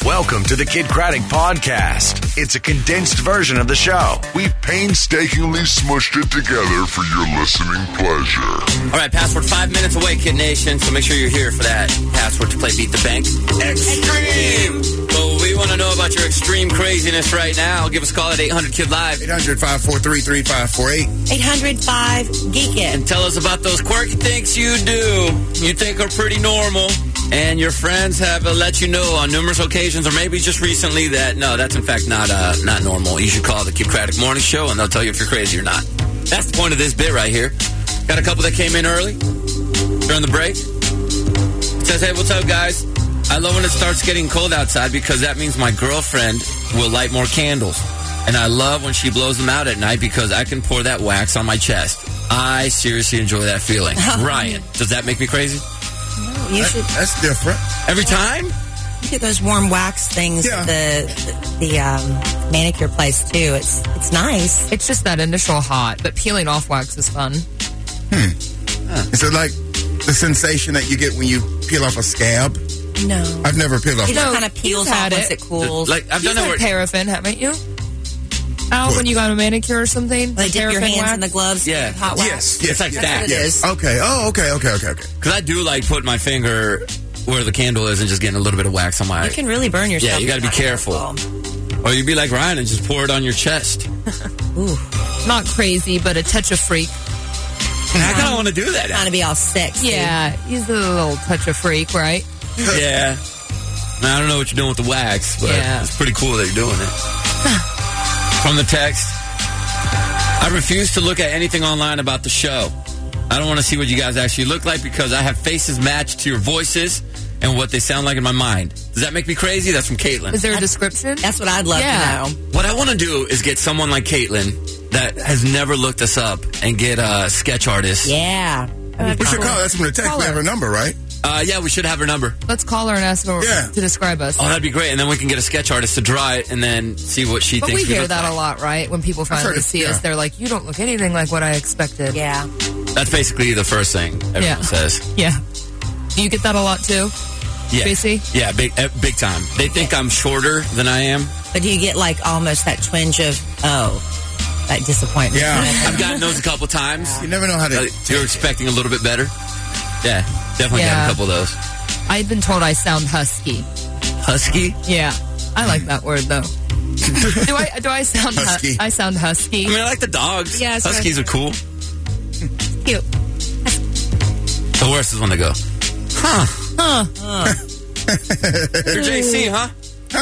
Welcome to the Kid Craddock Podcast. It's a condensed version of the show. We've painstakingly smushed it together for your listening pleasure. All right, password 5 minutes away, Kid Nation, so make sure you're here for that password to play Beat the Bank. Extreme! So we want to know about your extreme craziness right now. Give us a call at 800-KID-LIVE. 800-543-3548. 800-5-GEEK-IT. And tell us about those quirky things you do you think are pretty normal, and your friends have let you know on numerous occasions, or maybe just recently, that no, that's in fact not normal. You should call the Kid Craddock Morning Show, and they'll tell you if you're crazy or not. That's the point of this bit right here. Got a couple that came in early during the break. It says, hey, what's up, guys? I love when it starts getting cold outside because that means my girlfriend will light more candles. And I love when she blows them out at night because I can pour that wax on my chest. I seriously enjoy that feeling. Ryan, does that make me crazy? No, you should. That's different. Every time? You get those warm wax things at the manicure place, too. It's nice. It's just that initial hot, but peeling off wax is fun. Is it like the sensation that you get when you peel off a scab? No. I've never peeled off It just kind of peels you've off had once it. it cools. Like, I've done You've it had where... paraffin, haven't you? Al, when you got a manicure or something? They dip your paraffin hands wax? in the gloves Yeah. with hot wax. It's like that. It is. Okay. Oh, okay. Because I do like putting my finger where the candle is and just getting a little bit of wax on my... You can really burn yourself. Yeah, you got to be careful. Or you'd be like Ryan and just pour it on your chest. Ooh. Not crazy, but a touch of freak. I kind of want to do that. Trying to be all sexy. Yeah, he's a little touch of freak, right? Yeah. Now, I don't know what you're doing with the wax, but it's pretty cool that you're doing it. From the text, I refuse to look at anything online about the show. I don't want to see what you guys actually look like because I have faces matched to your voices and what they sound like in my mind. Does that make me crazy? That's from Caitlin. Is there a description? That's what I'd love to know. What I want to do is get someone like Caitlin that has never looked us up and get a sketch artist. Yeah. We should call. That's from the text. We have her number, right? Yeah, we should have her number. Let's call her and ask her to describe us. Oh, that'd be great. And then we can get a sketch artist to draw it and then see what she But thinks. we hear that a lot, right? When people finally see us, they're like, you don't look anything like what I expected. Yeah. That's basically the first thing everyone says. Yeah. Do you get that a lot, too? Yeah. Casey? Yeah, big time. They think I'm shorter than I am. But do you get like almost that twinge of, that disappointment? Yeah. I've gotten those a couple times. You never know how to... You're expecting a little bit better. Yeah, definitely got a couple of those. I've been told I sound husky. Husky? Yeah. I like that word, though. Do I sound husky? I sound husky. I mean, I like the dogs. Yeah, Huskies are cool. Cute. The worst is when they go, huh? You're JC, huh?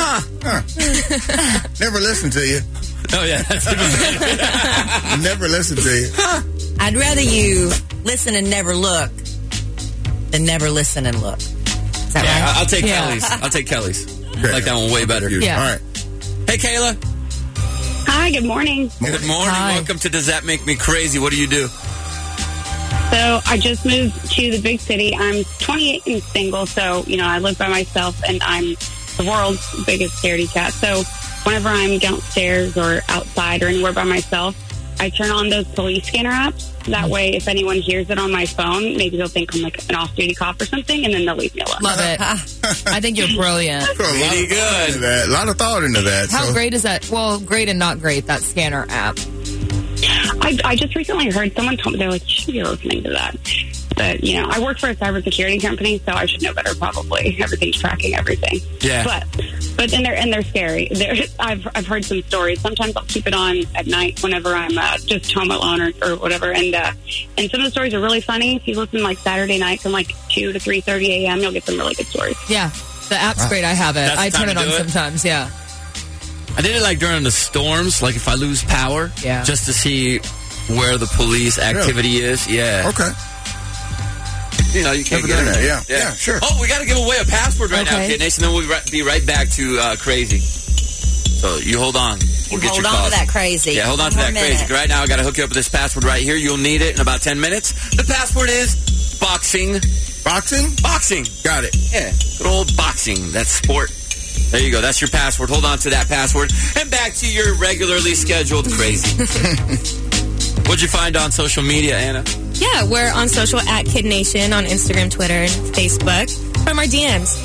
Never listen to you. Oh, yeah, that's even better. Never listen to you. I'd rather you listen and never look than never listen and look. Is that right? I'll take Kelly's. I'll take Kelly's. I like that one way better. Yeah. All right. Hey, Kayla. Hi, good morning. Good morning. Hi. Welcome to Does That Make Me Crazy? What do you do? So I just moved to the big city. I'm 28 and single, so, I live by myself, and I'm the world's biggest scaredy cat. So whenever I'm downstairs or outside or anywhere by myself, I turn on those police scanner apps. That way, if anyone hears it on my phone, maybe they'll think I'm like an off-duty cop or something, and then they'll leave me alone. Love it. I think you're brilliant. Pretty good. A lot of thought into that. How great is that? Well, great and not great, that scanner app. I just recently heard someone told me, they're like, you should be listening to that. But, I work for a cybersecurity company, so I should know better probably. Everything's tracking everything. Yeah. But they're scary. I've heard some stories. Sometimes I'll keep it on at night whenever I'm just home alone or whatever. And some of the stories are really funny. If you listen like Saturday night from like 2 to 3:30 a.m., you'll get some really good stories. Yeah. The app's great. I have it. That's I the time turn it to on do it? sometimes, yeah. I did it like during the storms, like if I lose power, just to see where the police activity is. Yeah. Okay. You can't get that. it. Yeah, sure. Oh, we got to give away a password right now, Kid Nation. Then we'll be right back to crazy. So you hold on. We'll get Hold your on calls. to that crazy. Yeah, hold on to One that more crazy. minute. Right now, I got to hook you up with this password right here. You'll need it in about 10 minutes. The password is boxing. Boxing? Boxing. Got it. Yeah, good old boxing. That's sport. There you go. That's your password. Hold on to that password. And back to your regularly scheduled crazy. What'd you find on social media, Anna? Yeah, we're on social at Kid Nation on Instagram, Twitter, and Facebook. From our DMs.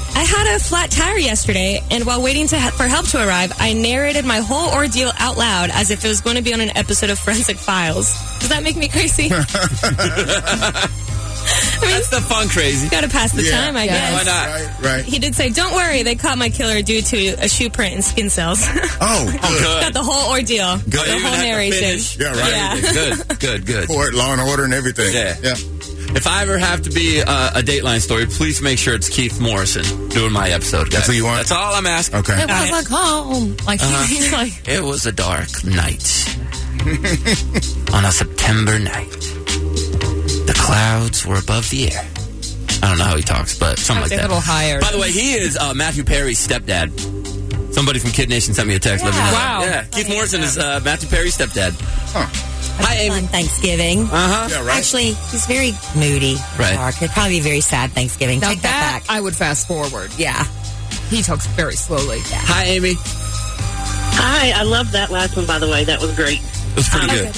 I had a flat tire yesterday, and while waiting for help to arrive, I narrated my whole ordeal out loud as if it was going to be on an episode of Forensic Files. Does that make me crazy? I mean, that's the fun crazy. Got to pass the time, I guess. Why not? Right. He did say, "Don't worry, they caught my killer due to a shoe print and skin cells." Good. Got the whole ordeal. Good. The whole narration. Yeah, right. Yeah. Good. Court, Law and Order, and everything. Yeah. If I ever have to be a Dateline story, please make sure it's Keith Morrison doing my episode, guys. That's what you want? That's all I'm asking. Okay. It was like home. Like, he's like, it was a dark night. On a September night. The clouds were above the air. I don't know how he talks, but something like that. A little higher. By the way, he is Matthew Perry's stepdad. Somebody from Kid Nation sent me a text. Let me know. Wow. Yeah, Keith Morrison is Matthew Perry's stepdad. Huh. Hi, Amy. On Thanksgiving. Yeah, right. Actually, he's very moody. Right. Dark. It'd probably be a very sad Thanksgiving. Now Take that back. I would fast forward. Yeah. He talks very slowly. Yeah. Hi, Amy. Hi, I love that last one, by the way. That was great. It was pretty good.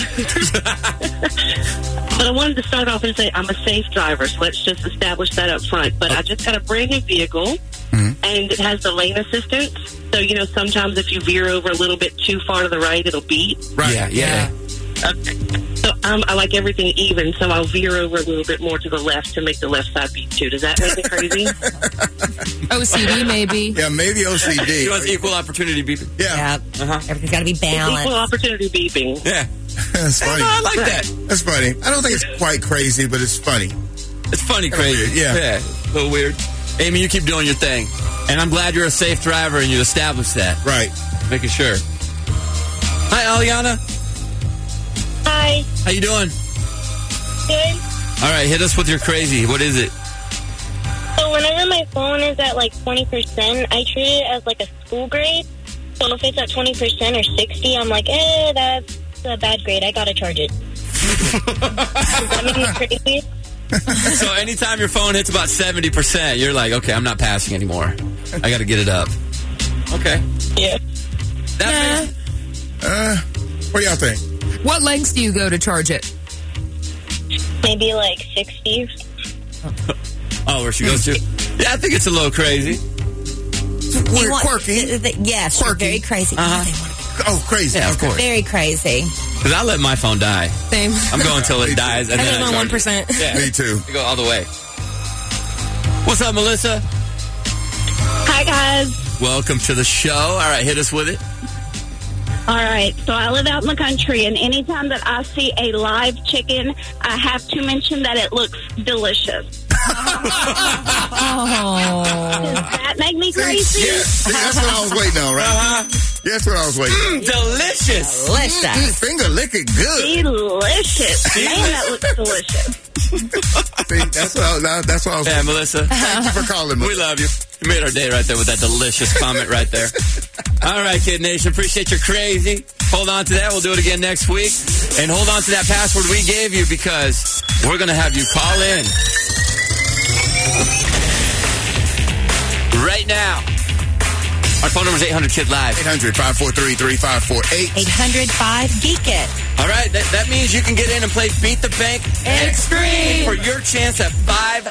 But I wanted to start off and say I'm a safe driver, so let's just establish that up front. But I just got a brand new vehicle, and it has the lane assistance. So, you know, sometimes if you veer over a little bit too far to the right, it'll beep. Right. Yeah. Okay. So I like everything even, so I'll veer over a little bit more to the left to make the left side beep too. Does that make it crazy? OCD, maybe. Yeah, maybe OCD. She wants equal opportunity beeping. Yeah. Everything's got to be balanced. Equal opportunity beeping. Yeah. That's funny. I like that. That's funny. I don't think it's quite crazy, but it's funny. It's funny crazy. Weird, yeah. A little weird. Amy, you keep doing your thing. And I'm glad you're a safe driver and you established that. Right. Making sure. Hi, Aliana. Hi. How you doing? Good. All right, hit us with your crazy. What is it? So whenever my phone is at like 20%, I treat it as like a school grade. So if it's at 20% or 60, I'm like, that's a bad grade. I gotta charge it. Does that make me crazy? So anytime your phone hits about 70%, you're like, okay, I'm not passing anymore. I got to get it up. Okay. Yeah. What do y'all think? What lengths do you go to charge it? Maybe like 60. Oh, where she goes to? Yeah, I think it's a little crazy. You want- Quirky. Yes, Quirky. very crazy. Oh, crazy. Yeah, of course. Very crazy. Because I let my phone die. Same. I'm going until it dies. And I then live on charge it. 1%. Yeah. Me too. You go all the way. What's up, Melissa? Hi, guys. Welcome to the show. All right, hit us with it. All right. So I live out in the country, and anytime that I see a live chicken, I have to mention that it looks delicious. Does that make me crazy? Yeah. See, that's what I was waiting on, right? Yeah, that's what I was waiting on. Delicious. Delicious. Finger licking good. Delicious. Man, that looks delicious. See, that's what I was Yeah, Melissa. Thank you for calling me. We love you. You made our day right there with that delicious comment right there. All right, Kid Nation. Appreciate your crazy. Hold on to that. We'll do it again next week. And hold on to that password we gave you because we're going to have you call in right now. Our phone number is 800-KID-LIVE. 800-543-3548. 800-5-GEEK-IT. All right, that means you can get in and play Beat the Bank Extreme for your chance at $5,000.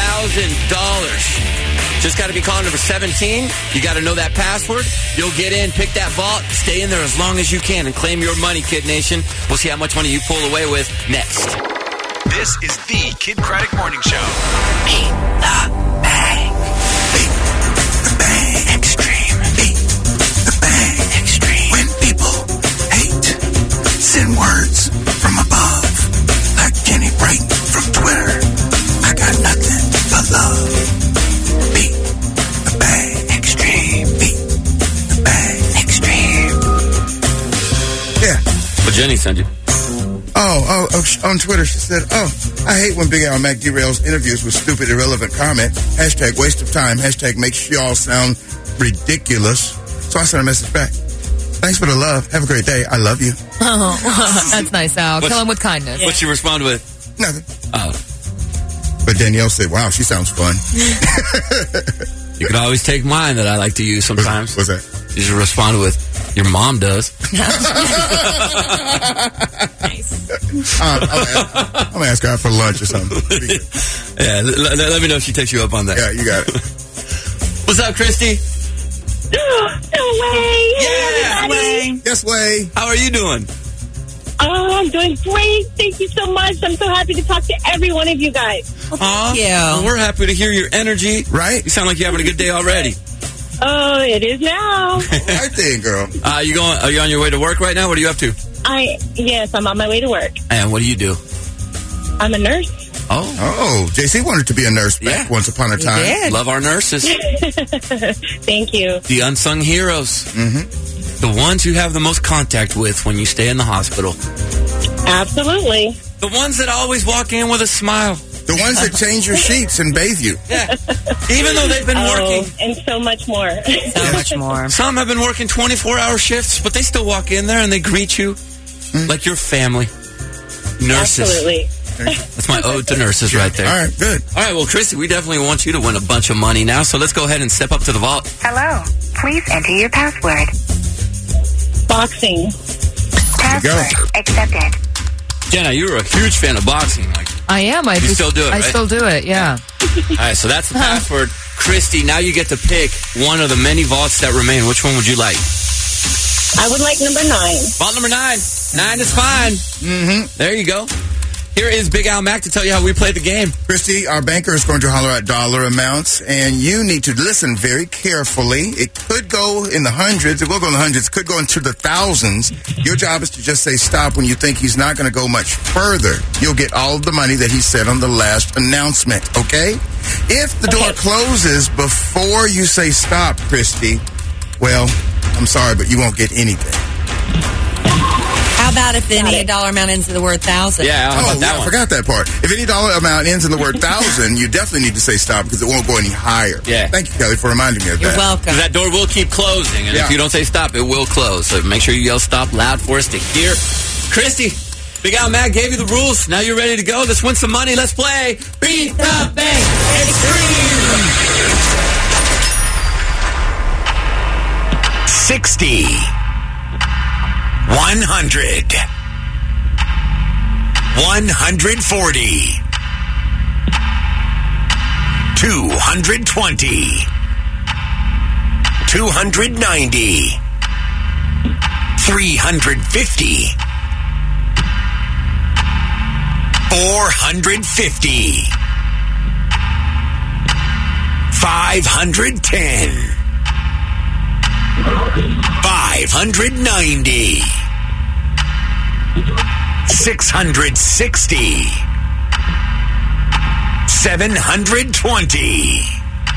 Just got to be calling number 17. You got to know that password. You'll get in, pick that vault, stay in there as long as you can, and claim your money, Kid Nation. We'll see how much money you pull away with next. This is the Kid Craddock Morning Show. Beat the Bang. Beat the Bang Extreme. Beat the Bang Extreme. When people hate, send words from above. Like Jenny Bright from Twitter. I got nothing but love. Beat the Bang Extreme. Beat the Bang Extreme. Yeah. What Jenny sent you? Oh, on Twitter she said, I hate when Big Al Mac derails interviews with stupid, irrelevant comment. Hashtag waste of time. Hashtag makes y'all sound ridiculous. So I sent a message back. Thanks for the love. Have a great day. I love you. Oh, that's nice, Al. Kill him with kindness. What'd you respond with? Nothing. Oh. But Danielle said, wow, she sounds fun. You can always take mine that I like to use sometimes. What's that? You should respond with, your mom does. Nice. I'm going to ask her out for lunch or something. Yeah, let me know if she takes you up on that. Yeah, you got it. What's up, Christy? No way. Yeah. Way. Yes, way. How are you doing? Oh, I'm doing great. Thank you so much. I'm so happy to talk to every one of you guys. Thank you. Well, we're happy to hear your energy. Right? You sound like you're having a good day already. Oh, it is now. Right there, girl. Are you on your way to work right now? What are you up to? Yes, I'm on my way to work. And what do you do? I'm a nurse. Oh, JC wanted to be a nurse back once upon a time. did. Love our nurses. Thank you. The unsung heroes. Mm-hmm. The ones you have the most contact with when you stay in the hospital. Absolutely. The ones that always walk in with a smile. The ones that change your sheets and bathe you. Yeah. Even though they've been working. And so much more. So much more. Some have been working 24-hour shifts, but they still walk in there and they greet you like your family. Nurses. Absolutely. That's my ode to nurses right there. All right, good. All right, well, Christy, we definitely want you to win a bunch of money now, so let's go ahead and step up to the vault. Hello. Please enter your password. Boxing. Password accepted. Jenna, you're a huge fan of boxing. Like, I am. you still do it, I right? still do it, yeah. All right, so that's the password. Christy, now you get to pick one of the many vaults that remain. Which one would you like? I would like number 9. Vault number 9. 9 is fine. Mm-hmm. There you go. Here is Big Al Mac to tell you how we play the game. Christy, our banker is going to holler out dollar amounts, and you need to listen very carefully. It could go in the hundreds. It will go in the hundreds. It could go into the thousands. Your job is to just say stop when you think he's not going to go much further. You'll get all of the money that he said on the last announcement, okay? If the door closes before you say stop, Christy, well, I'm sorry, but you won't get anything. How about if any dollar amount ends in the word thousand? Yeah, how about that one? I forgot that part. If any dollar amount ends in the word thousand, you definitely need to say stop because it won't go any higher. Yeah. Thank you, Kelly, for reminding me of You're that. welcome. Because that door will keep closing, and if you don't say stop, it will close. So make sure you yell stop loud for us to hear. Christy, Big Al Mac gave you the rules. Now you're ready to go. Let's win some money. Let's play Beat the Bank Extreme. 60. 100. 140. 220. 290. 350. 450. 510. 590. 660. 720.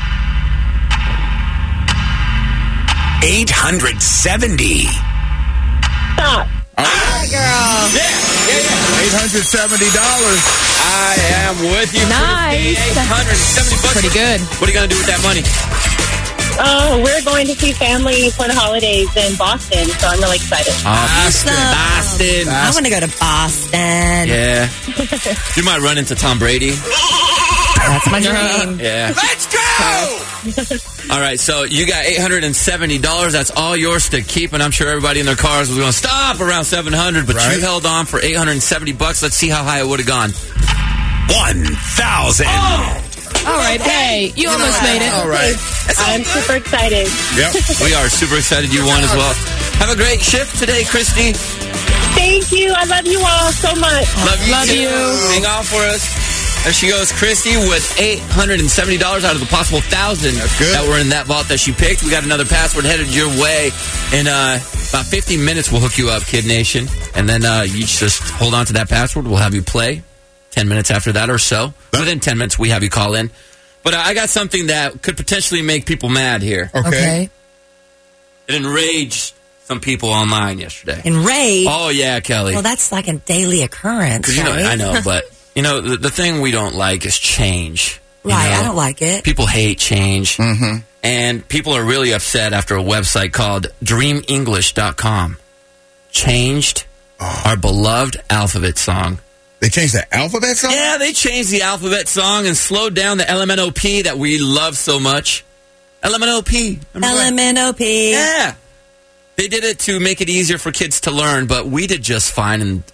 870. Stop. All right, girl. Yeah. $870. I am with you. Nice. $870. Pretty good. What are you going to do with that money? Oh, we're going to see family for the holidays in Boston, so I'm really excited. Boston. I want to go to Boston. Yeah. You might run into Tom Brady. That's my dream. Yeah. Let's go! All right, so you got $870. That's all yours to keep, and I'm sure everybody in their cars was going to stop around $700, but you held on for $870. Let's see how high it would have gone. 1,000. All right, hey, you almost made it. All right. I'm super excited. Yep. We are super excited you won as well. Have a great shift today, Christy. Thank you. I love you all so much. Love you. Hang on for us. There she goes, Christy, with $870 out of the possible 1,000 that were in that vault that she picked. We got another password headed your way. In about 50 minutes, we'll hook you up, Kid Nation. And then you just hold on to that password. We'll have you play 10 minutes after that or so. Within 10 minutes, we have you call in. But I got something that could potentially make people mad here. Okay. It enraged some people online yesterday. Enraged? Oh, yeah, Kelly. Well, that's like a daily occurrence, 'Cause, right? I know, but... You know, the thing we don't like is change. Right, I don't like it. People hate change. Mm-hmm. And people are really upset after a website called DreamEnglish.com changed our beloved alphabet song. They changed the alphabet song? Yeah, they changed the alphabet song and slowed down the LMNOP that we love so much. LMNOP. LMNOP. Yeah. They did it to make it easier for kids to learn, but we did just fine, and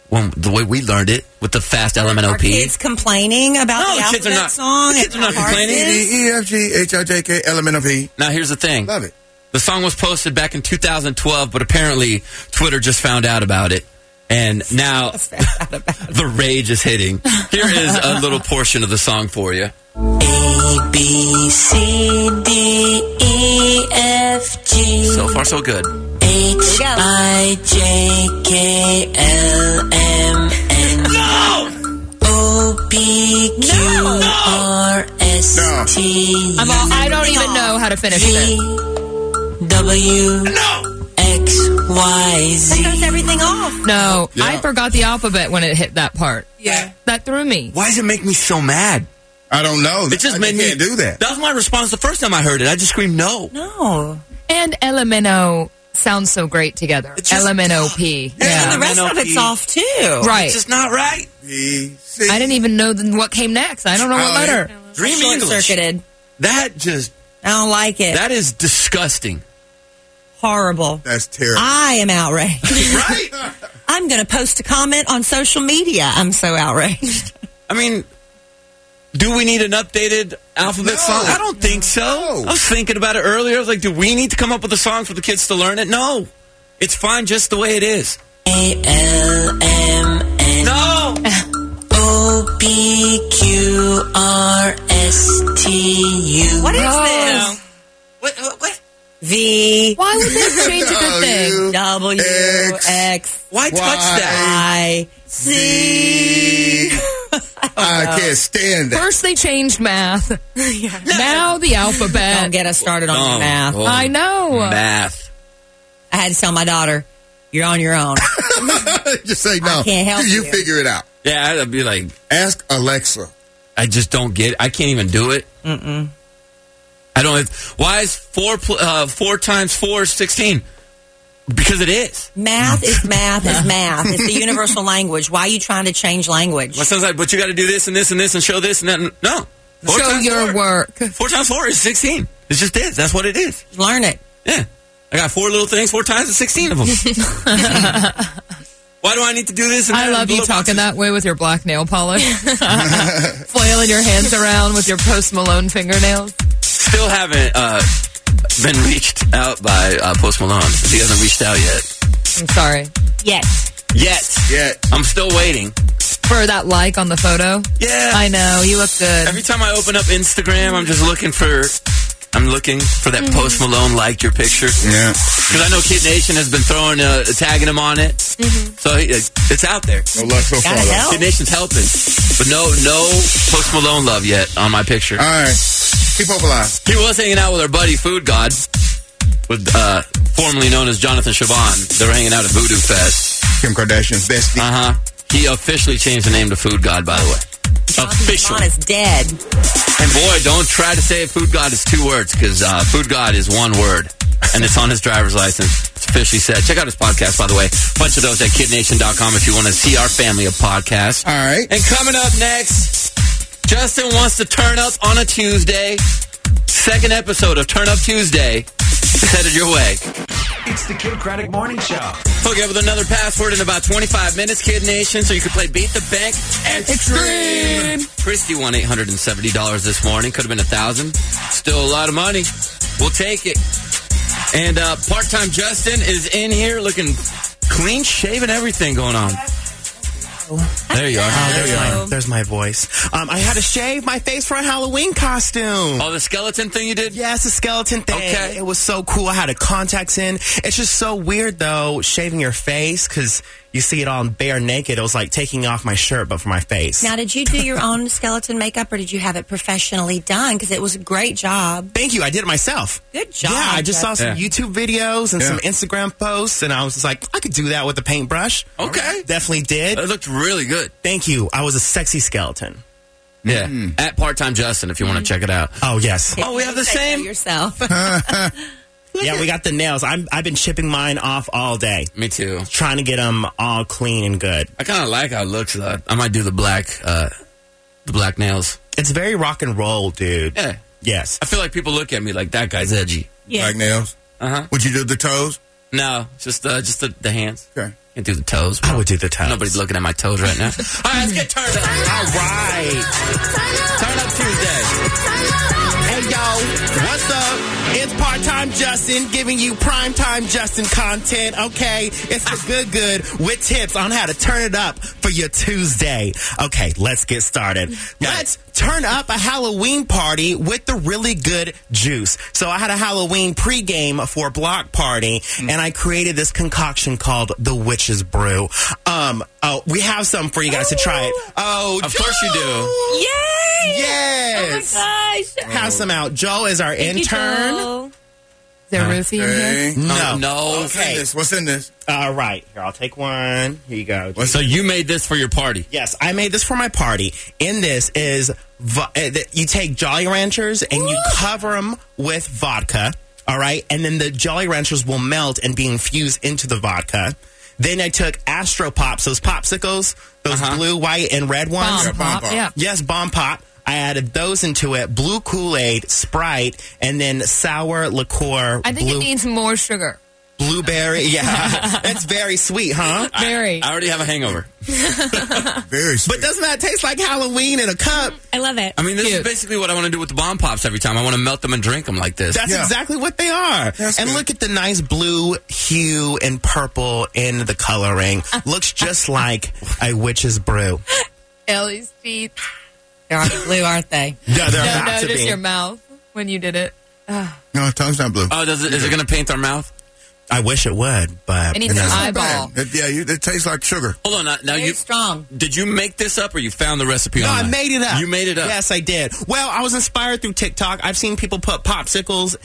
the way we learned it with the fast LMNOP. Are kids complaining about the kids are alphabet not. song? The kids are not complaining. E, F, G, H, I, J, K, L, M, N, O, P. Now, here's the thing. Love it. The song was posted back in 2012, but apparently Twitter just found out about it. And now the rage is hitting. Here is a little portion of the song for you. A, B, C, D, E, F, G. So far, so good. H, I, J, K, L, M, N. No! O, P, Q, R, S, T, U. I don't even know how to finish it. W, X, Y, Z. That throws everything off. No, I forgot the alphabet when it hit that part. Yeah. That threw me. Why does it make me so mad? I don't know. It just made me can't do that. That was my response the first time I heard it. I just screamed no. No. And LMNO sounds so great together. LMNOP. And the rest of it's off, too. Right. It's just not right. I didn't even know what came next. I don't know what letter. Dream English. Short-circuited. That just... I don't like it. That is disgusting. Horrible. That's terrible. I am outraged. Right? I'm going to post a comment on social media. I'm so outraged. I mean, do we need an updated alphabet song? I don't think so. I was thinking about it earlier. I was like, do we need to come up with a song for the kids to learn it? No. It's fine just the way it is. A, L, M, N. No! O, P, Q, R, S, T, U. What is this? What? V. Why would they change a good thing? W, X. Why touch that? I, Z. I can't stand that. First they changed math. Now the alphabet. Don't get us started on math. I know. Math. I had to tell my daughter, you're on your own. Just say no. I can't help you. You figure it out. Yeah, I'd be like... Ask Alexa. I just don't get it. I can't even do it. Mm-mm. I don't... Why is 4 times 4 is 16? Because it is. Math is math is math. It's the universal language. Why are you trying to change language? My son's like, but you got to do this and this and this and show this and that. No. Show your work. 4 times 4 is 16. It just is. That's what it is. Learn it. Yeah. I got 4 little things, 4 times, and 16 of them. Why do I need to do this? And I love you talking that way with your black nail polish. Flailing your hands around with your Post Malone fingernails. Still haven't been reached out by Post Malone. He hasn't reached out yet. I'm sorry. Yet. I'm still waiting. For that like on the photo? Yeah. I know. You look good. Every time I open up Instagram, I'm looking for that Post Malone liked your picture. Yeah. Because I know Kid Nation has been tagging him on it. So it's out there. No luck so far. Kid Nation's helping. But no Post Malone love yet on my picture. All right. Keep hope alive. He was hanging out with our buddy Food God, with formerly known as Jonathan Chabon. They were hanging out at Voodoo Fest. Kim Kardashian's bestie. He officially changed the name to Food God, by the way. Official. Chabon is dead. And boy, don't try to say Food God is 2 words, because Food God is 1 word. And it's on his driver's license. It's officially said. Check out his podcast, by the way. A bunch of those at kidnation.com if you want to see our family of podcasts. All right. And coming up next, Justin wants to turn up on a Tuesday. 2nd episode of Turn Up Tuesday is headed your way. It's the Kid Craddock Morning Show. Hook you up with another password in about 25 minutes, Kid Nation, so you can play Beat the Bank Extreme. Christy won $870 this morning. Could have been $1,000. Still a lot of money. We'll take it. And part-time Justin is in here looking clean shaven, everything going on. There you are. Oh, there you are. There's my voice. I had to shave my face for a Halloween costume. Oh, the skeleton thing you did? Yes, the skeleton thing. Okay. It was so cool. I had the contacts in. It's just so weird, though, shaving your face, because you see it all bare naked. It was like taking off my shirt, but for my face. Now, did you do your own skeleton makeup, or did you have it professionally done? Because it was a great job. Thank you. I did it myself. Good job. Yeah, I just saw some YouTube videos and some Instagram posts, and I was just like, I could do that with a paintbrush. Okay. Definitely did. It looked really good. Thank you. I was a sexy skeleton. Yeah. At Part-Time Justin, if you want to check it out. Oh, yes. Oh, we have the same. Yourself. Yeah, we got the nails. I've been chipping mine off all day. Me too. Trying to get them all clean and good. I kind of like how it looks, though. I might do the black nails. It's very rock and roll, dude. Yeah. Yes. I feel like people look at me like that guy's edgy. Yeah. Black nails. Uh-huh. Would you do the toes? No, just the hands. Okay. Can't do the toes. Bro. I would do the toes. Nobody's looking at my toes right now. All right, let's get turned up. All right. Turn up Tuesday. Hey, yo, what's up? It's Part-Time Justin giving you Primetime Justin content, okay? It's the good with tips on how to turn it up for your Tuesday. Okay, let's get started. Let's turn up a Halloween party with the really good juice. So I had a Halloween pregame for a block party, and I created this concoction called the Witch's Brew. We have some for you guys to try it. Oh, of course you do. Yay! Yes. Oh my gosh. Have some out. Joe is our intern. Joe. Is there Ruthie in here? No. No. Okay. What's in this? All right. Here, I'll take one. Here you go. So you made this for your party? Yes, I made this for my party. In this is, you take Jolly Ranchers and you cover them with vodka, all right? And then the Jolly Ranchers will melt and be infused into the vodka. Then I took Astro Pops, those popsicles, those blue, white, and red ones. Bomb Pop, yeah. Yes, Bomb Pop. I added those into it, blue Kool-Aid, Sprite, and then sour liqueur. I think it needs more sugar. Blueberry, yeah. That's very sweet, huh? Very. I already have a hangover. Very sweet. But doesn't that taste like Halloween in a cup? I love it. I mean, this is basically what I want to do with the Bomb Pops every time. I want to melt them and drink them like this. That's exactly what they are. That's and good. look at the nice blue hue and purple in the coloring. Looks just like a witch's brew. Ellie's teeth. They're already blue, aren't they? Yeah, they're about No, to just be. your mouth when you did it. No, tongue's not blue. Oh, is it going to paint our mouth? I wish it would, but It needs an eyeball. It tastes like sugar. Hold on. Now Very strong. Did you make this up or you found the recipe No, online? I made it up. You made it up? Yes, I did. Well, I was inspired through TikTok. I've seen people put popsicles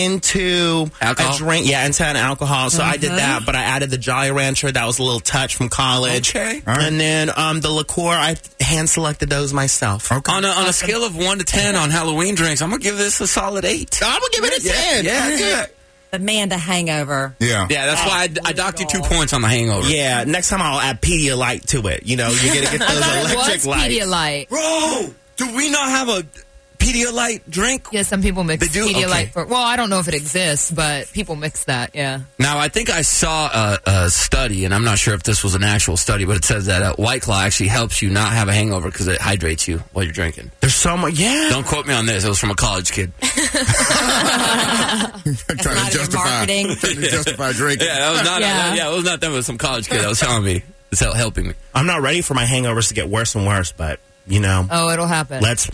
into Alcohol? a drink. Yeah, into an alcohol. So I did that, but I added the Jolly Rancher. That was a little touch from college. Okay. All right. And then the liqueur, I hand-selected those myself. Okay. On a scale of 1 to 10 on Halloween drinks, I'm going to give this a solid 8. I'm going to give it a 10. Yeah, good. But man, the hangover. Yeah. Yeah, that's why I docked you 2 points on the hangover. Yeah, next time I'll add Pedialyte to it. You know, you gotta get I those thought it electric was lights. Pedialyte. Bro, do we not have a Pedialyte drink? Yeah, some people mix They do? Pedialyte Okay. for. Well, I don't know if it exists, but people mix that. Yeah. Now, I think I saw a study, and I'm not sure if this was an actual study, but it says that White Claw actually helps you not have a hangover because it hydrates you while you're drinking. There's so much. Yeah. Don't quote me on this. It was from a college kid. Trying not even marketing. Trying to justify drinking. Yeah, that was not. Yeah. It was not them. It was some college kid that was telling me. It's helping me. I'm not ready for my hangovers to get worse and worse, but you know, Oh, it'll happen. let's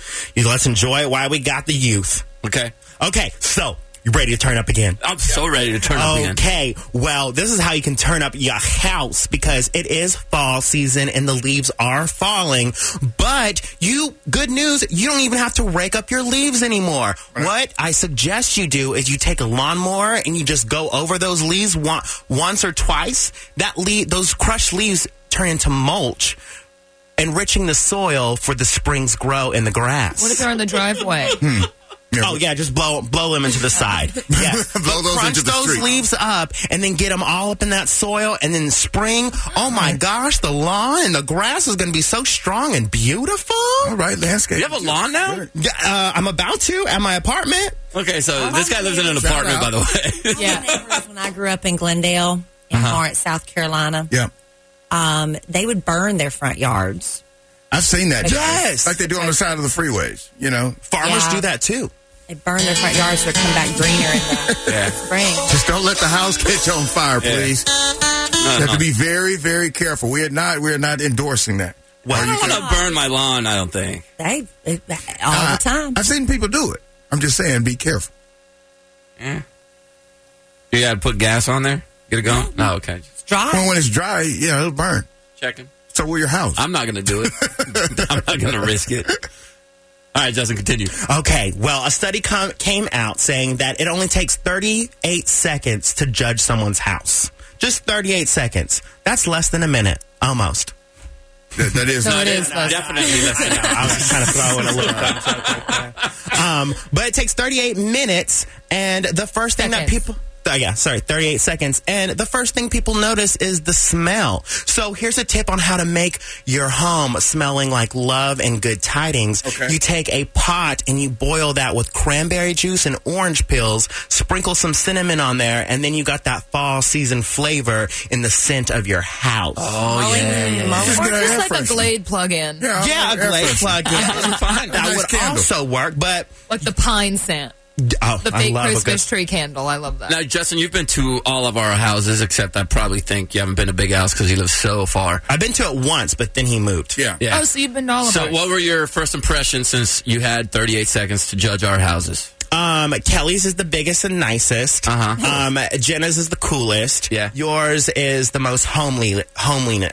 enjoy it while we got the youth. Okay. Okay, so you ready to turn up again? I'm so ready to turn up again. Okay, well, this is how you can turn up your house because it is fall season and the leaves are falling. But good news, you don't even have to rake up your leaves anymore. What I suggest you do is you take a lawnmower and you just go over those leaves once or twice. Those crushed leaves turn into mulch, enriching the soil for the spring's grow in the grass. What if they're in the driveway? Oh, yeah, just blow them into the side. Yeah. Blow those crunch into the those street. leaves up and then get them all up in that soil. And then spring, oh my gosh, the lawn and the grass is going to be so strong and beautiful. All right, landscape. You have a lawn now? Yeah, I'm about to at my apartment. Okay, so this guy lives in an apartment, by the way. Yeah. Neighbors, when I grew up in Glendale, in Lawrence, South Carolina, Yeah. they would burn their front yards. I've seen that. Yes. Like they do on the side of the freeways, you know. Farmers Yeah. do that too. They burn their front yards so they come back greener in the spring. Just don't let the house catch on fire, please. You have to be very, very careful. We are not endorsing that. Well, I don't want to burn my lawn, I don't think. They all the time. I've seen people do it. I'm just saying, be careful. Yeah. You got to put gas on there? Get it going? No, okay. It's dry. Well, when it's dry, yeah, it'll burn. Checking. So will your house. I'm not going to do it. I'm not going to risk it. All right, Justin, continue. Okay, well, a study came out saying that it only takes 38 seconds to judge someone's house. Just 38 seconds. That's less than a minute, almost. That is. So it is less. Definitely less than I was just trying to throw in a little dumb joke right there. But it takes 38 minutes, and the first thing that Seconds. people... 38 seconds. And the first thing people notice is the smell. So here's a tip on how to make your home smelling like love and good tidings. Okay. You take a pot and you boil that with cranberry juice and orange peels, sprinkle some cinnamon on there, and then you got that fall season flavor in the scent of your house. Oh, yeah. Just get an air Just like a freshener. Glade plug-in. Yeah, a Glade plug-in. Fine. That Nice would candle. also work, but Like the pine scent. the The I fake love a Christmas good tree candle. I love that. Now, Justin, you've been to all of our houses, except I probably think you haven't been to Big Al's because he lives so far. I've been to it once, but then he moved. Yeah. Yeah. Oh, so you've been to all of So, ours. what were your first impressions since you had 38 seconds to judge our houses? Kelly's is the biggest and nicest. Jenna's is the coolest. Yeah. Yours is the most homeliness. Homie.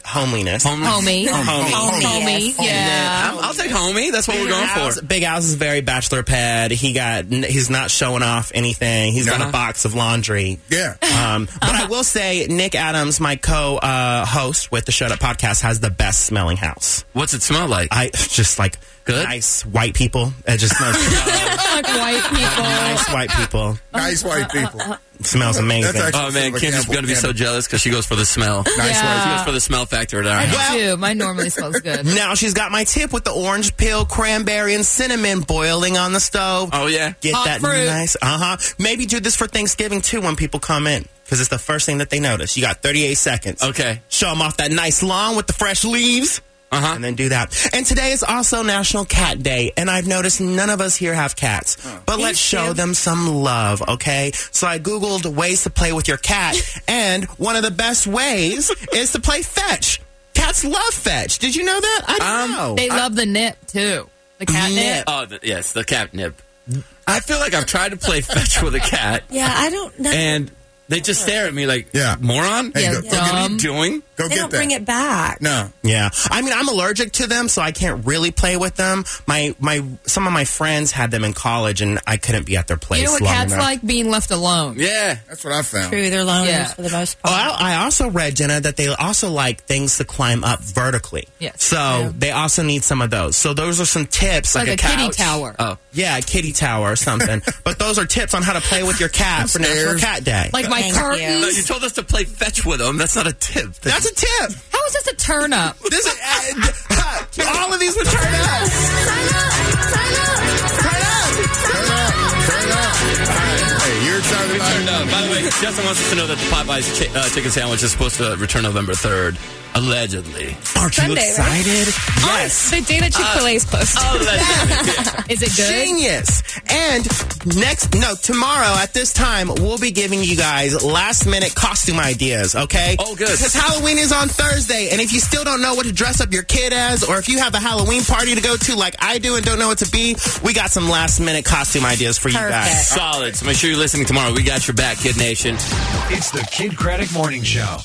Homie. Yeah. I'll take homie. That's what we're going for. Big Al's is very bachelor pad. He's not showing off anything. He's got a box of laundry. Yeah. But I will say, Nick Adams, my co-host with the Shut Up podcast, has the best smelling house. What's it smell like? Just like Good? nice white people. It just smells Like white people. nice white people. Nice white people. It smells amazing. That's actually Oh, man, like Kim's Campbell- going to be so jealous because she goes for the smell. Nice Yeah. She goes for the smell factor at our I house. do too. Mine normally smells good. Now she's got my tip with the orange peel, cranberry, and cinnamon boiling on the stove. Oh, yeah? Get Hot that fruit. nice. Maybe do this for Thanksgiving too when people come in, because it's the first thing that they notice. You got 38 seconds. Okay. Show them off that nice lawn with the fresh leaves. And then do that. And today is also National Cat Day, and I've noticed none of us here have cats. But let's show them some love, okay? So I Googled ways to play with your cat, and one of the best ways is to play fetch. Cats love fetch. Did you know that? I don't know. They love the nip too. The catnip. Oh, yes, the catnip. I feel like I've tried to play fetch with a cat, Yeah, I don't know. and they just stare at me like, Yeah. moron? Hey, Yeah, go get What are it. you doing? Go they get don't that. bring it back. No. Yeah, I mean, I'm allergic to them, so I can't really play with them. Some of my friends had them in college, and I couldn't be at their place. You know what long cats enough. like? Being left alone. Yeah. That's what I found. True, they're loners Yeah. for the most Oh, part. I also read, Jenna, that they also like things to climb up vertically. Yes. So Yeah. they also need some of those. So those are some tips, Like a kitty couch. tower. Oh. Yeah, a kitty tower or something. But those are tips on how to play with your cat for National Stairs. Cat Day. Like my Thank curtains. No, you told us to play fetch with them. That's not a tip. That's a tip. How is this a turn up? This is all of these would turn up. Hey, you're excited about Turned it? up. By the way, Justin wants us to know that the Popeyes chicken sandwich is supposed to return November 3rd. Allegedly. Aren't you Sunday, right? excited? Yes. The day that Chick-fil-A's posted. Allegedly. Is it good? Genius. And tomorrow at this time, we'll be giving you guys last minute costume ideas, okay? Oh, good. Because Halloween is on Thursday, and if you still don't know what to dress up your kid as, or if you have a Halloween party to go to like I do and don't know what to be, we got some last minute costume ideas for you guys. Solid. So make sure you're listening tomorrow. We got your back, Kid Nation. It's the Kid Craddock Morning Show.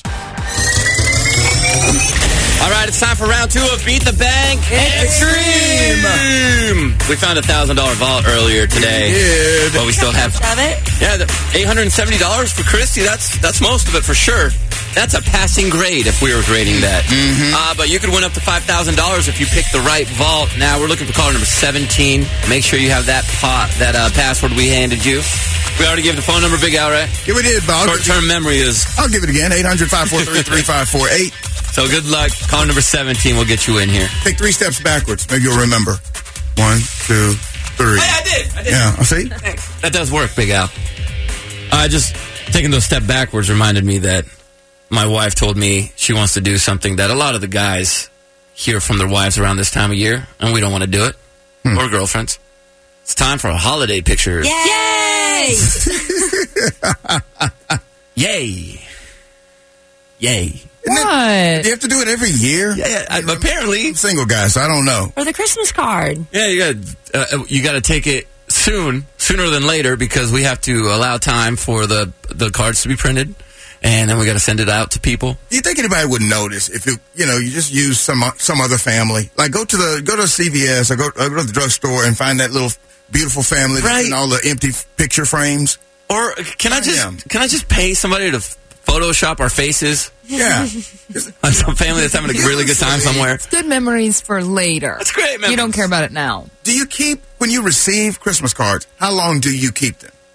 All right, it's time for round 2 of Beat the Bank Extreme. We found a $1,000 vault earlier today. We did. But we still have Of it? the $870 for Christy. That's most of it for sure. That's a passing grade if we were grading that. But you could win up to $5,000 if you pick the right vault. Now we're looking for caller number 17. Make sure you have that password we handed you. We already gave the phone number, Big Al, right? Yeah, we did, Bob. Short-term memory is... I'll give it again. 800-543-3548. So good luck. Caller number 17 will get you in here. Take 3 steps backwards. Maybe you'll remember. 1, 2, 3. I did. Yeah, see? That does work, Big Al. Just taking those step backwards reminded me that my wife told me she wants to do something that a lot of the guys hear from their wives around this time of year, and we don't want to do it. Or girlfriends. It's time for a holiday picture. Yay! Yay. Yay. What? Do you have to do it every year? Yeah, apparently. I'm single guy, so I don't know. Or the Christmas card. Yeah, you got to take it sooner than later, because we have to allow time for the cards to be printed, and then we got to send it out to people. Do you think anybody would notice if you just use some other family? Like go to CVS or go to the drugstore and find that little beautiful family that's in all the empty picture frames. Or can I just pay somebody to Photoshop our faces? Yeah. On some family that's having a really good time somewhere. It's good memories for later. That's great memories. You don't care about it now. Do you keep, when you receive Christmas cards, how long do you keep them?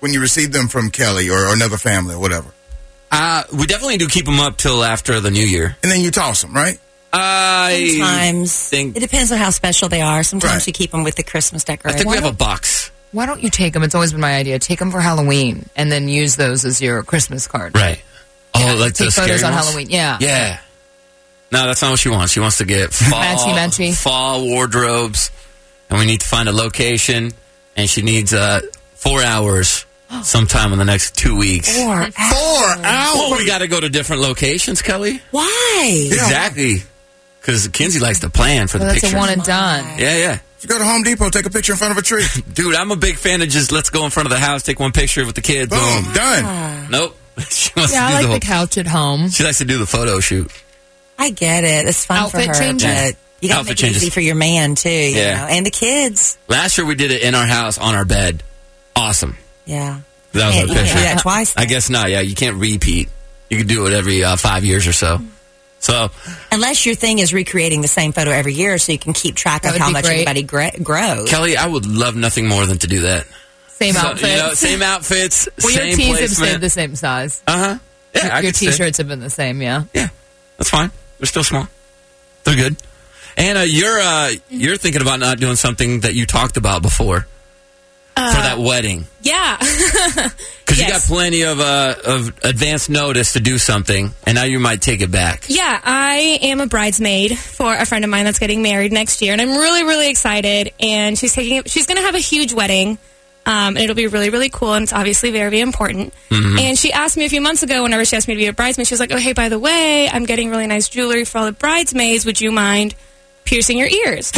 when you receive them from Kelly or another family or whatever? We definitely do keep them up till after the New Year. And then you toss them, right? Sometimes. It depends on how special they are. Sometimes Right. you keep them with the Christmas I decoration. think we have a box. Why don't you take them? It's always been my idea. Take them for Halloween and then use those as your Christmas card. Right. Oh, like Take the scary photos on ones? Halloween. Yeah. Yeah. No, that's not what she wants. She wants to get Matchy. fall wardrobes, and we need to find a location, and she needs 4 hours sometime in the next 2 weeks. 4 hours. 4 hours. Well, we got to go to different locations, Kelly. Why? Exactly. Because Kinsey likes to plan for the That's pictures. a one and done. Yeah. You go to Home Depot, take a picture in front of a tree. Dude, I'm a big fan of just let's go in front of the house, take one picture with the kids. Boom, Boom. done. Nope. She wants Yeah, to I do like the the couch at home. She likes to do the photo shoot. I get it. It's fun Outfit for her, changes. but you got to Outfit make it changes. easy for your man too. You Yeah. know? And the kids. Last year we did it in our house on our bed. Awesome. Yeah. That was Yeah, our you can't picture. do that twice. I guess not. Yeah, you can't repeat. You can do it every 5 years or so. So Unless your thing is recreating the same photo every year, so you can keep track That of would how be much great. everybody grows. Kelly, I would love nothing more than to do that. Same So, outfits. you know, same outfits. Well, your same tees have placement. stayed the same size. Yeah, I Your could say. T-shirts have been the same, yeah. Yeah, that's fine. They're still small. They're good. And you're thinking about not doing something that you talked about before for that wedding. Yeah. Because you got plenty of advance notice to do something, and now you might take it back. Yeah, I am a bridesmaid for a friend of mine that's getting married next year, and I'm really, really excited. And she's going to have a huge wedding, and it'll be really, really cool, and it's obviously very, very important. Mm-hmm. And she asked me a few months ago, whenever she asked me to be a bridesmaid, she was like, "Oh, hey, by the way, I'm getting really nice jewelry for all the bridesmaids. Would you mind piercing your ears?"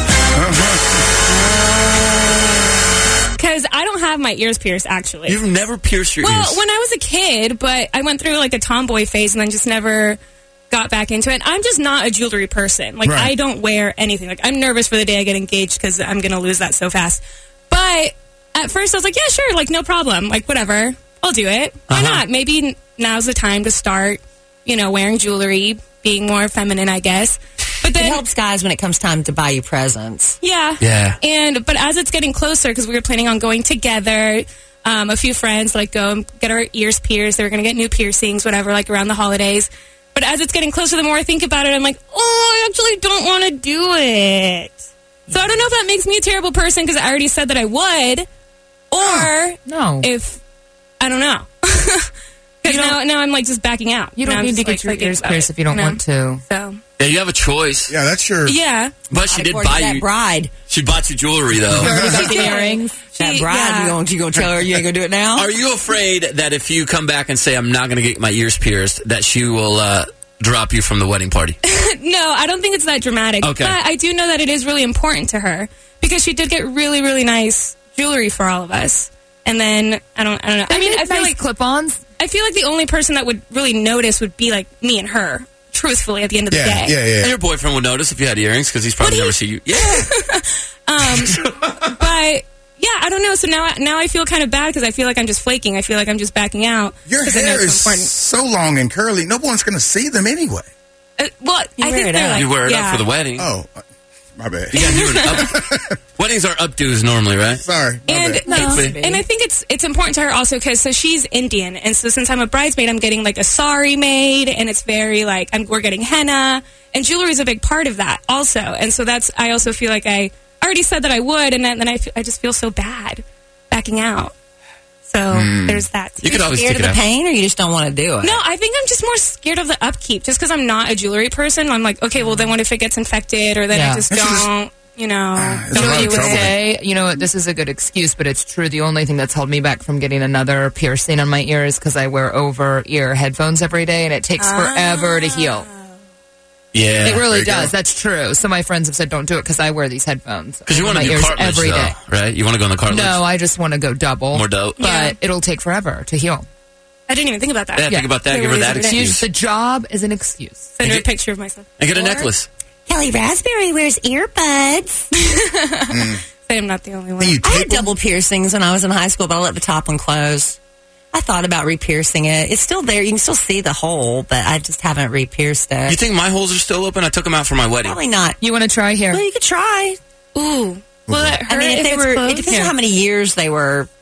Because I don't have my ears pierced, actually. You've never pierced your Well, ears. when I was a kid, but I went through like a tomboy phase and then just never got back into it. I'm just not a jewelry person. Like, Right. I don't wear anything. Like, I'm nervous for the day I get engaged because I'm going to lose that so fast. But at first I was like, yeah, sure, like, no problem. Like, whatever. I'll do it. Why not? Maybe now's the time to start, wearing jewelry, being more feminine, I guess. But It then, helps guys when it comes time to buy you presents. yeah. But as it's getting closer, because we were planning on going together, a few friends go and get our ears pierced. They were going to get new piercings, whatever, like around the holidays. But as it's getting closer, the more I think about it, I'm like, oh, I actually don't want to do it. So I don't know if that makes me a terrible person because I already said that I would, or No. if I don't know. Because now I'm just backing out. You don't Now I'm need to just, get your thinking ears about pierced it, if you don't want to. So Yeah, you have a choice. Yeah, that's your... yeah. But she did According buy to that you. bride. She bought you jewelry, though. Got the earrings. That bride, you gonna tell her you ain't gonna do it now? Are you afraid that if you come back and say, I'm not going to get my ears pierced, that she will drop you from the wedding party? No, I don't think it's that dramatic. Okay. But I do know that it is really important to her because she did get really, really nice jewelry for all of us. And then I don't know. I mean, I feel like clip-ons. I feel like the only person that would really notice would be like me and her. Truthfully, at the end of the day. And your boyfriend would notice if you had earrings because he's probably never see you. Yeah. But yeah, I don't know. So now I feel kind of bad because I feel like I'm just flaking. I feel like I'm just backing out. Your 'cause I know hair it's is important. so long and curly, no one's going to see them anyway. Well, I think they're like, You wear it yeah. up for the wedding. Oh, my bad. You gotta do an up. Weddings are updos normally, right? Sorry. And I think it's important to her also because she's Indian, and so since I'm a bridesmaid, I'm getting like a sari made, and it's very like we're getting henna, and jewelry is a big part of that also, and so I also feel like I already said that I would, and then I just feel so bad backing out. So there's that. You could always scared stick of it the out. pain, or you just don't want to do it? No, I think I'm just more scared of the upkeep, just because I'm not a jewelry person. I'm like, okay, well then what if it gets infected, or then I just don't. You know what you would say? You know what? This is a good excuse, but it's true. The only thing that's held me back from getting another piercing on my ear is because I wear over-ear headphones every day, and it takes forever to heal. Yeah. It really does. That's true. So my friends have said don't do it because I wear these headphones. Because you want my to do ears cartilage, every though, day. right? You want to go in the cartilage? No, I just want to go double. More dope. But it'll take forever to heal. I didn't even think about that. Yeah, think about that. Give her that excuse. The job is an excuse. Send her a picture of myself. And get a necklace. Kelly Raspberry wears earbuds. Say I'm not the only one. I had double piercings when I was in high school, but I let the top one close. I thought about re-piercing it. It's still there. You can still see the hole, but I just haven't re-pierced it. You think my holes are still open? I took them out for my wedding. Probably not. You want to try here? Well, you could try. Ooh. Will it hurt I mean, if they it's were, closed? it depends on how many years they were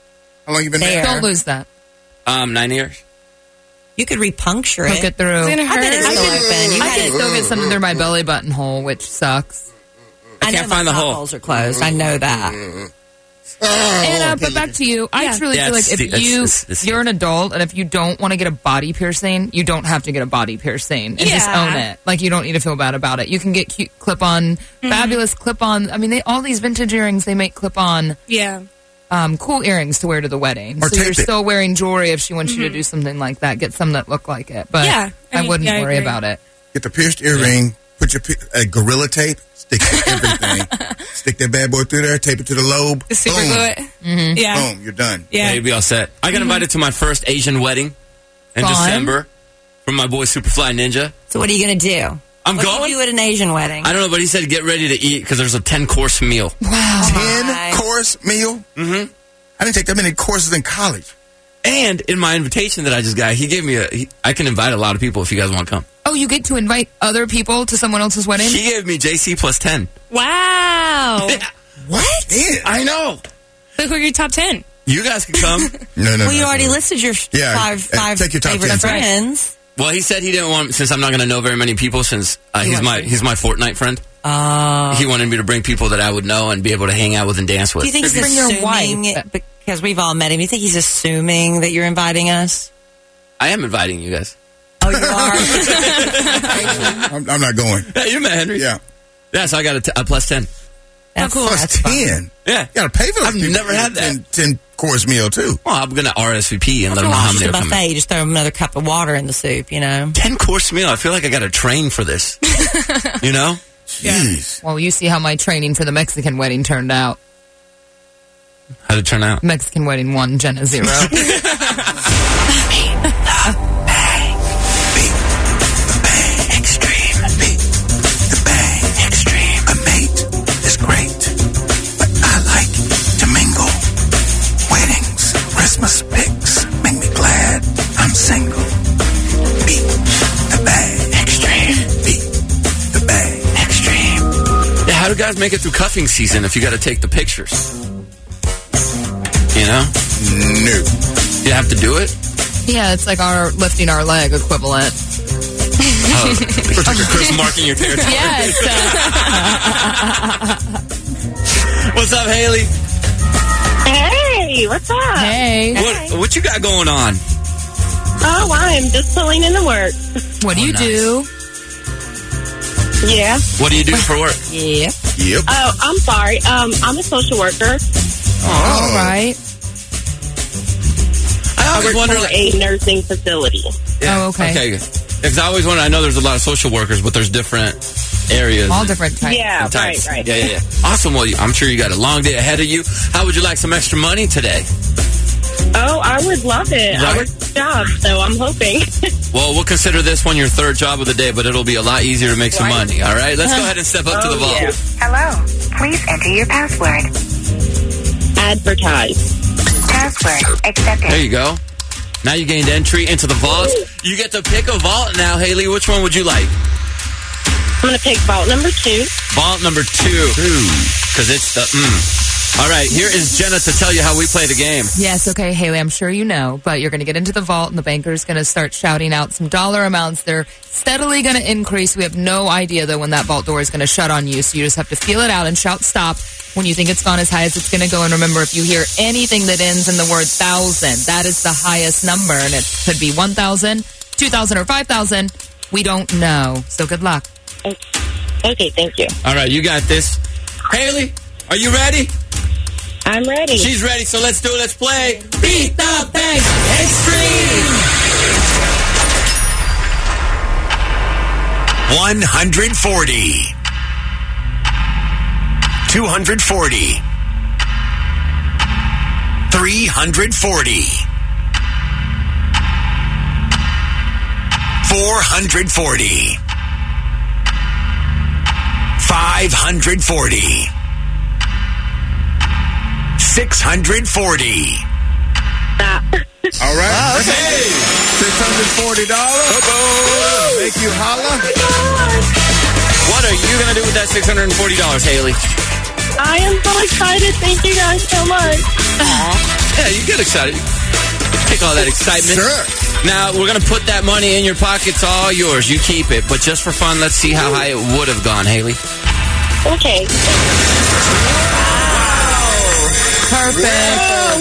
How long you been there? Don't lose that. 9 years. You could repuncture Poke it through. I bet it's still open. I can still get something through my belly button hole, which sucks. I can't find the hole. Holes are closed. I know that. Anna, but back to you. I truly feel like if you're an adult and if you don't want to get a body piercing, you don't have to get a body piercing and just own it. Like, you don't need to feel bad about it. You can get cute clip-on, fabulous clip-on. I mean, all these vintage earrings, they make clip-on. Yeah. Cool earrings to wear to the wedding. Or so you're tape it. still wearing jewelry if she wants you to do something like that. Get some that look like it. But I wouldn't worry about it. Get the pierced earring, put your Gorilla tape, stick everything. Stick that bad boy through there, tape it to the lobe. Super boom. glue it. Yeah. Boom, you're done. Yeah. Maybe all set. I got invited to my first Asian wedding in December from my boy Superfly Ninja. So what are you going to do? I'm what going. do you do at an Asian wedding? I don't know, but he said get ready to eat because there's a 10-course meal. Wow. 10-course meal? Mm-hmm. I didn't take that many courses in college. And in my invitation that I just got, he gave me I can invite a lot of people if you guys want to come. Oh, you get to invite other people to someone else's wedding? He gave me JC plus 10. Wow. Yeah. What? Yeah. I know. So who are your top 10? You guys can come. No. Well, you already listed your five take your top favorite 10. friends. Well, he said he didn't want, since I'm not going to know very many people, since he's my Fortnite friend. He wanted me to bring people that I would know and be able to hang out with and dance with. Do you think he's Bring your assuming, because we've all met him, do you think he's assuming that you're inviting us? I am inviting you guys. Oh, you are? I'm not going. Yeah, you met Henry. Yeah. Yeah, so I got a plus 10. That's cool. Plus That's 10? Yeah. You got to pay for that. I've never had that. 10-course meal, too. Well, I'm going to RSVP and let them know how many are buffet. coming. You just throw another cup of water in the soup, 10-course meal. I feel like I got to train for this. You know? Jeez. Well, you see how my training for the Mexican wedding turned out. How'd it turn out? Mexican wedding 1, Jenna 0. Christmas pics make me glad I'm single. Beat the bag extreme. Beat the bag extreme. Yeah, how do guys make it through cuffing season if you got to take the pictures? You know? No. You have to do it? Yeah, it's like our lifting our leg equivalent. Oh, it's like a Chris marking your territory. Yes. What's up, Haley? Hey, what's up? Hey. What you got going on? Oh, I'm just pulling into work. What do you do? Yeah. What do you do for work? Yep. Oh, I'm sorry. I'm a social worker. All right. I always wonder. For a nursing facility. Yeah. Oh, okay. Okay. Because I always wonder. I know there's a lot of social workers, but there's different areas. All different types. Yeah, types. right. Yeah. Awesome. Well, I'm sure you got a long day ahead of you. How would you like some extra money today? Oh, I would love it. Right. I work a job, so I'm hoping. Well, we'll consider this one your third job of the day, but it'll be a lot easier to make some money. All right? Let's go ahead and step up to the vault. Yeah. Hello. Please enter your password. Advertise. Password accepted. There you go. Now you gained entry into the vault. You get to pick a vault now, Haley. Which one would you like? I'm going to pick vault number 2. Vault number 2. Because it's the All right, here is Jenna to tell you how we play the game. Yes, okay, Haley, I'm sure you know, but you're going to get into the vault and the banker's going to start shouting out some dollar amounts. They're steadily going to increase. We have no idea, though, when that vault door is going to shut on you, so you just have to feel it out and shout stop when you think it's gone as high as it's going to go. And remember, if you hear anything that ends in the word 1,000, that is the highest number, and it could be 1,000, 2,000, or 5,000. We don't know, so good luck. Okay, thank you. All right, you got this. Haley, are you ready? I'm ready. She's ready, so let's do it. Let's play Beat the Bank Extreme. 140. 240. 340. 440. 540. 640. All right. Wow, okay. $640. Make you holla. What are you going to do with that $640, Haley? I am so excited. Thank you guys so much. Yeah, you get excited. Take all that excitement. Sure. Now, we're going to put that money in your pocket. It's all yours. You keep it. But just for fun, let's see how high it would have gone, Haley. Okay. Perfect.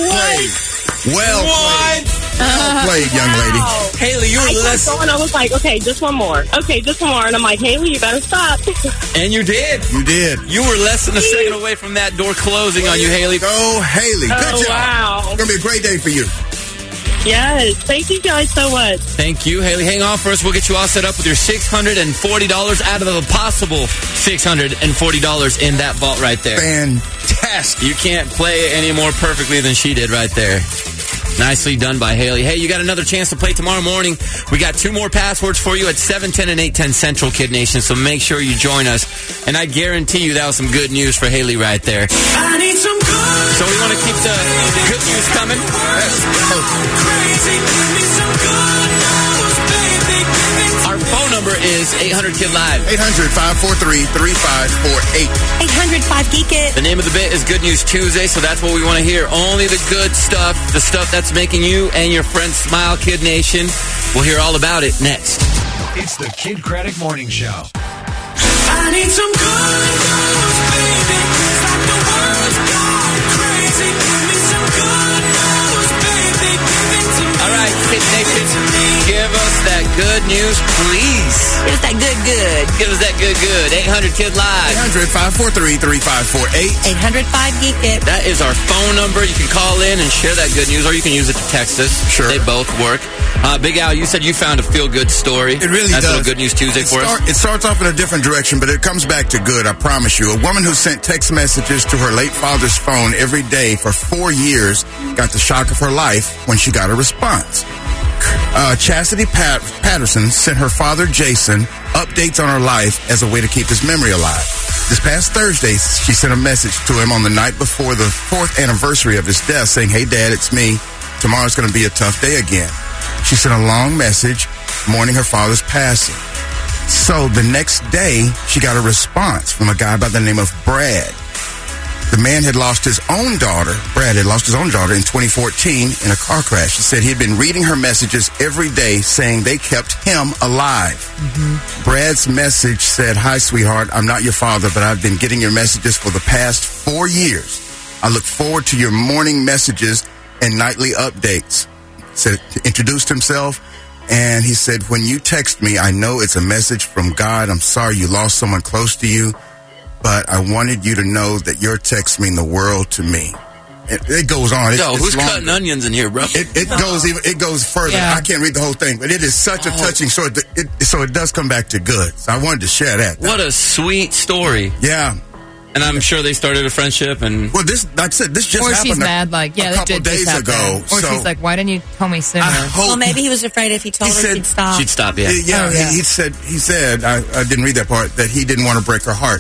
Well played, young lady. Haley, you were less... And I was like, okay, just one more. Okay, just one more. And I'm like, Haley, you better stop. And you did. You did. You were less than a second away from that door closing on you, Haley. Go, Haley. Good job. Wow. It's going to be a great day for you. Yes. Thank you guys so much. Thank you, Haley. Hang on for us. We'll get you all set up with your $640 out of the possible $640 in that vault right there. Fantastic. You can't play it any more perfectly than she did right there. Nicely done by Haley. Hey, you got another chance to play tomorrow morning. We got 2 more passwords for you at 7:10 and 8:10 Central, Kid Nation, so make sure you join us. And I guarantee you that was some good news for Haley right there. I need some good. So we want to keep the good news coming. Crazy, give me some good news, baby. Our phone number is 800-KID-LIVE. 800-543-3548. 800-5GEEK-IT. The name of the bit is Good News Tuesday, so that's what we want to hear. Only the good stuff, the stuff that's making you and your friends smile, Kid Nation. We'll hear all about it next. It's the Kid Craddock Morning Show. I need some good news, baby. It's like the world's gone crazy. Give me some good news, baby. Give it to me. All right, Kid Nation, give us that good news, please. Give us that good. Give us that good. 800-KID-LIVE. 800-543-3548. 800-5GEEK-IT. That is our phone number. You can call in and share that good news, or you can use it to text us. Sure. They both work. Big Al, you said you found a feel-good story. It really That's does. a little Good News Tuesday for us. It starts off in a different direction, but it comes back to good, I promise you. A woman who sent text messages to her late father's phone every day for 4 years got the shock of her life when she got a response. Chastity Patterson sent her father, Jason, updates on her life as a way to keep his memory alive. This past Thursday, she sent a message to him on the night before the 4th anniversary of his death saying, "Hey, Dad, it's me. Tomorrow's going to be a tough day again." She sent a long message mourning her father's passing. So the next day, she got a response from a guy by the name of Brad. The man had lost his own daughter. Brad had lost his own daughter in 2014 in a car crash. She said he had been reading her messages every day saying they kept him alive. Brad's message said, "Hi, sweetheart. I'm not your father, but I've been getting your messages for the past 4 years. I look forward to your morning messages and nightly updates." Said, introduced himself, and he said, "When you text me, I know it's a message from God. I'm sorry you lost someone close to you, but I wanted you to know that your texts mean the world to me." It goes on. Yo, who's longer. cutting onions in here, bro? It goes further. Yeah. I can't read the whole thing, but it is such a touching story. So it does come back to good. So I wanted to share that. What a sweet story. Yeah. And I'm sure they started a friendship and... Well, this, like I said, this just Or happened she's mad, like, yeah, a that couple did days just happen. ago. Or So she's like, why didn't you tell me sooner? I hope Well, maybe he was afraid if he told He her said she'd stop. She'd stop, yeah. Yeah, Oh, yeah. He said, I didn't read that part, that he didn't want to break her heart,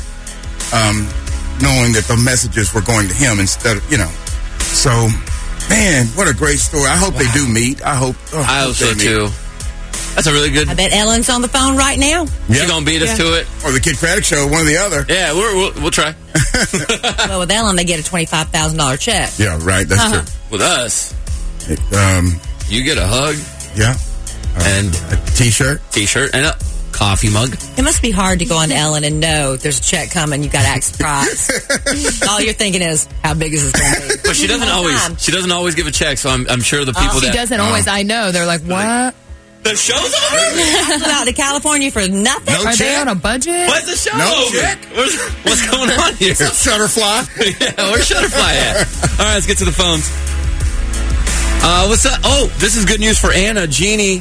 knowing that the messages were going to him instead of, So, man, what a great story. I hope they do meet. I hope so, they meet. too. That's a really good... I bet Ellen's on the phone right now. She's going to beat us to it. Or the Kid Craddock Show, one or the other. Yeah, we'll try. Well, with Ellen, they get a $25,000 check. Yeah, right. That's true. With us, It, you get a hug yeah. and A T-shirt. and a coffee mug. It must be hard to go on Ellen and know there's a check coming. You got to act surprised. All you're thinking is, how big is this going to be? But she doesn't always give a check, so I'm sure the people She that... doesn't always. I know. They're like, what? The show's over? Out to California for nothing? No Are they check. on a budget? Why's the show No over? check. What's going on here? Shutterfly. Yeah, where's Shutterfly at? All right, let's get to the phones. What's up? Oh, this is good news for Anna. Jeannie.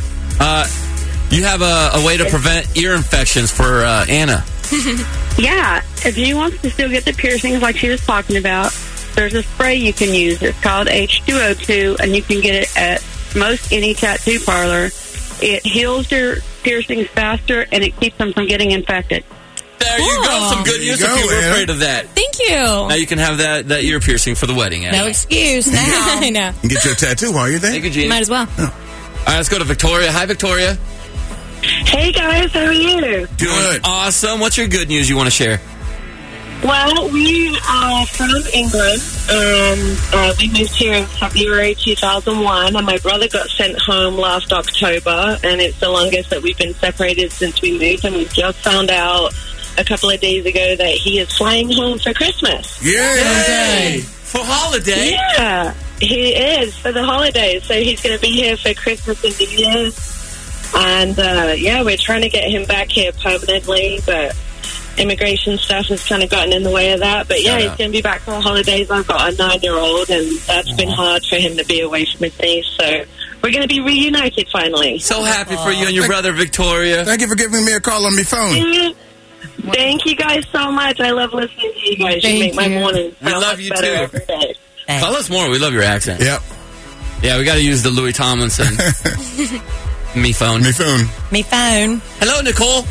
Oh. You have a way to prevent ear infections for Anna. Yeah, if you want to still get the piercings like she was talking about, there's a spray you can use. It's called H2O2, and you can get it at most any tattoo parlor. It heals your piercings faster, and it keeps them from getting infected. There you go. Some good news if you were afraid of that. Thank you. Now you can have that ear piercing for the wedding, Anna. No excuse now. I know. And get you a tattoo while you're there. Thank you, Jeannie. Might as well. All right, let's go to Victoria. Hi, Victoria. Hey, guys, how are you? Doing awesome. What's your good news you want to share? Well, we are from England, and we moved here in February 2001, and my brother got sent home last October, and it's the longest that we've been separated since we moved, and we just found out a couple of days ago that he is flying home for Christmas. Yay! For holiday? Yeah, he is, for the holidays. So he's going to be here for Christmas and New Year's, and we're trying to get him back here permanently, but immigration stuff has kind of gotten in the way of that. But yeah, he's going to be back for the holidays. I've got a 9-year-old, and that's been hard for him to be away from his niece. So we're going to be reunited finally. So happy for you and your brother, Victoria. Thank you for giving me a call on my phone. Thank you guys so much. I love listening to you guys. You make my morning We love you too. every day. Call us more. We love your accent. Yep. Yeah, we got to use the Louis Tomlinson. Me phone. Me phone. Me phone. Hello, Nicole.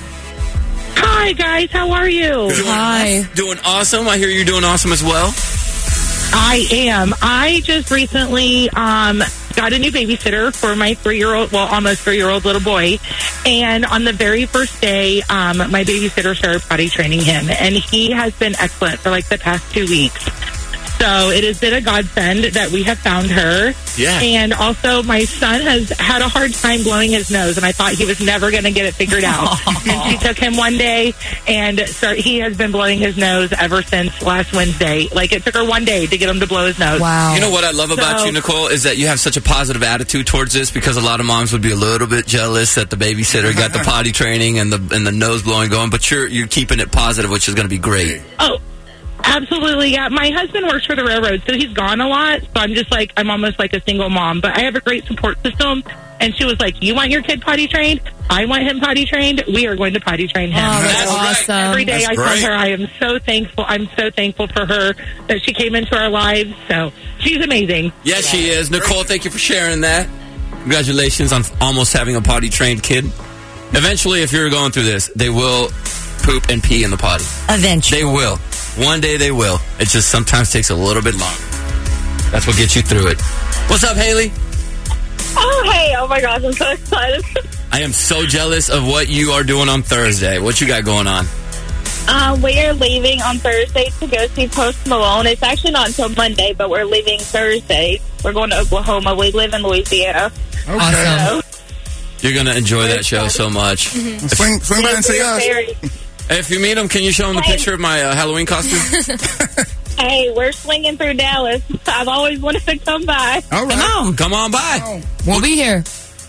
Hi, guys. How are you? Hi. Doing awesome. I hear you're doing awesome as well. I am. I just recently got a new babysitter for my 3-year-old, well, almost 3-year-old little boy. And on the very first day, my babysitter started potty training him. And he has been excellent for like the past 2 weeks. So it has been a godsend that we have found her. Yeah. And also my son has had a hard time blowing his nose, and I thought he was never going to get it figured out. And she took him one day, and he has been blowing his nose ever since last Wednesday. Like, it took her one day to get him to blow his nose. Wow. You know what I love about you, Nicole, is that you have such a positive attitude towards this, because a lot of moms would be a little bit jealous that the babysitter got the potty training and the nose blowing going, but you're keeping it positive, which is going to be great. Oh, absolutely, yeah. My husband works for the railroad, so he's gone a lot. So I'm almost like a single mom. But I have a great support system. And she was like, you want your kid potty trained? I want him potty trained. We are going to potty train him. Oh, that's awesome. Every day I tell her I am so thankful. I'm so thankful for her that she came into our lives. So she's amazing. Yes, she is. Nicole, thank you for sharing that. Congratulations on almost having a potty trained kid. Eventually, if you're going through this, they will poop and pee in the potty. Eventually. They will. One day they will. It just sometimes takes a little bit longer. That's what gets you through it. What's up, Haley? Oh, hey. Oh, my gosh. I'm so excited. I am so jealous of what you are doing on Thursday. What you got going on? We are leaving on Thursday to go see Post Malone. It's actually not until Monday, but we're leaving Thursday. We're going to Oklahoma. We live in Louisiana. Okay. Awesome. You're going to enjoy that show so much. Mm-hmm. Swing by and see us. If you meet him, can you show him the picture of my Halloween costume? Hey, we're swinging through Dallas. I've always wanted to come by. All right. Come on by. We'll be here.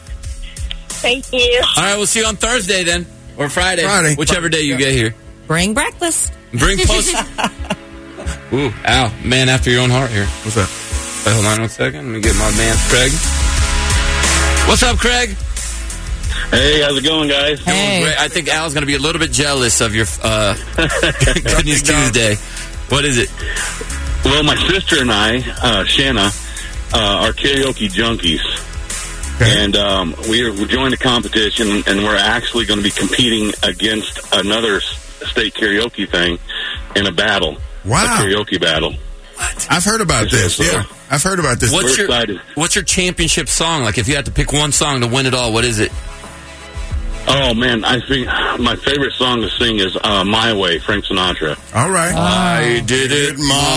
Thank you. All right, we'll see you on Thursday then. Or Friday. Whichever day you get here. Bring breakfast. Bring Post. Ooh, ow. Man after your own heart here. What's up? Wait, hold on 1 second. Let me get my man, Craig. What's up, Craig? Hey, how's it going, guys? Doing great. I think Al's going to be a little bit jealous of your Good News Tuesday. What is it? Well, my sister and I, Shanna, are karaoke junkies. Okay. And we joined a competition, and we're actually going to be competing against another state karaoke thing in a battle. Wow. A karaoke battle. What? I've heard about this. Yeah, I've heard about this. What's your championship song? Like, if you had to pick one song to win it all, what is it? Oh, man, I think my favorite song to sing is My Way, Frank Sinatra. All right. I did it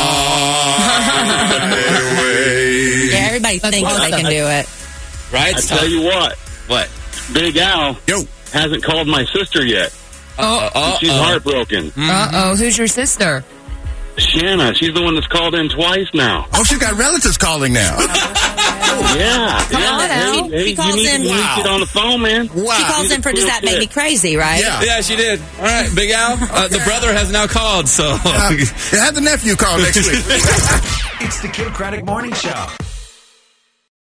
my way. Yeah, everybody thinks they can do it. Right? I tell you what. What? Big Al hasn't called my sister yet. She's heartbroken. Uh-oh. Who's your sister? Shanna. She's the one that's called in twice now. Oh, she's got relatives calling now. Yeah. Come on, Al. Hey, She calls in. You need to get on the phone, man. Wow. She calls in for Does That Make Me Crazy, right? Yeah, she did. All right, Big Al. The brother has now called, so. Have the nephew call next week. It's the Kidd Kraddick Morning Show.